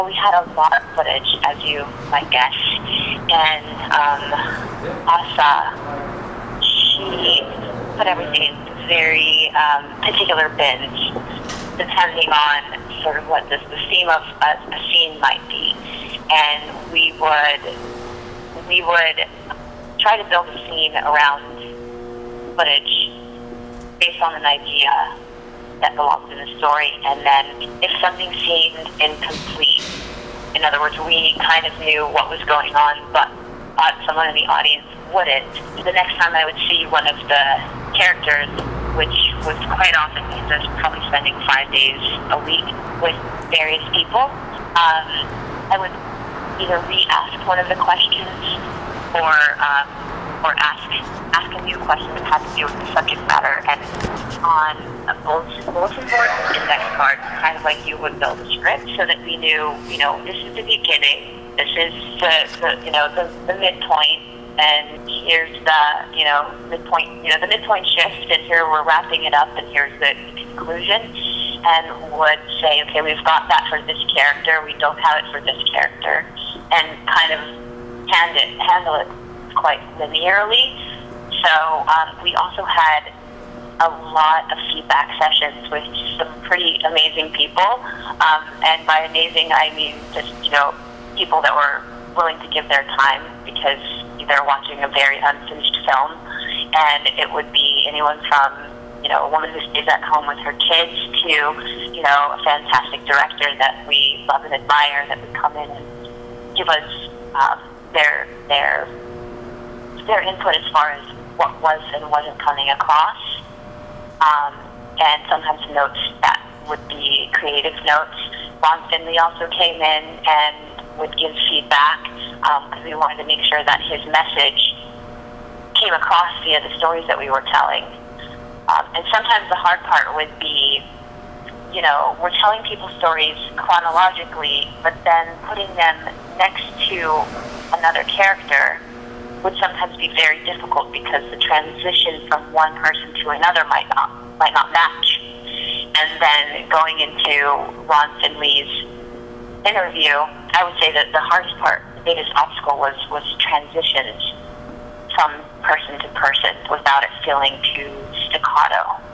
We had a lot of footage, as you might guess, and Asa, she put everything in very particular bins, depending on sort of what the theme of a scene might be. And we would try to build a scene around footage based on an idea that belongs in the story, and then if something seemed incomplete, in other words, we kind of knew what was going on, but someone in the audience wouldn't. The next time I would see one of the characters, which was quite often because I was probably spending 5 days a week with various people, I would either re-ask one of the questions or ask a new question that had to do with the subject matter. And on a bulletin board, index card, kind of like you would build a script, so that we knew, this is the beginning, this is the midpoint, and here's the midpoint shift, and here we're wrapping it up, and here's the conclusion, and would say, okay, we've got that for this character, we don't have it for this character, and kind of handle it quite linearly. So we also had a lot of feedback sessions with some pretty amazing people, and by amazing I mean just people that were willing to give their time, because they're watching a very unfinished film, and it would be anyone from a woman who stays at home with her kids to a fantastic director that we love and admire, that would come in and give us their input as far as what was and wasn't coming across, and sometimes notes that would be creative notes. Ron Finley also came in and would give feedback, because we wanted to make sure that his message came across via the stories that we were telling. And sometimes the hard part would be, we're telling people's stories chronologically, but then putting them next to another character would sometimes be very difficult, because the transition from one person to another might not match. And then going into Ron Finley's interview, I would say that the hardest part, the biggest obstacle was transitions from person to person without it feeling too staccato.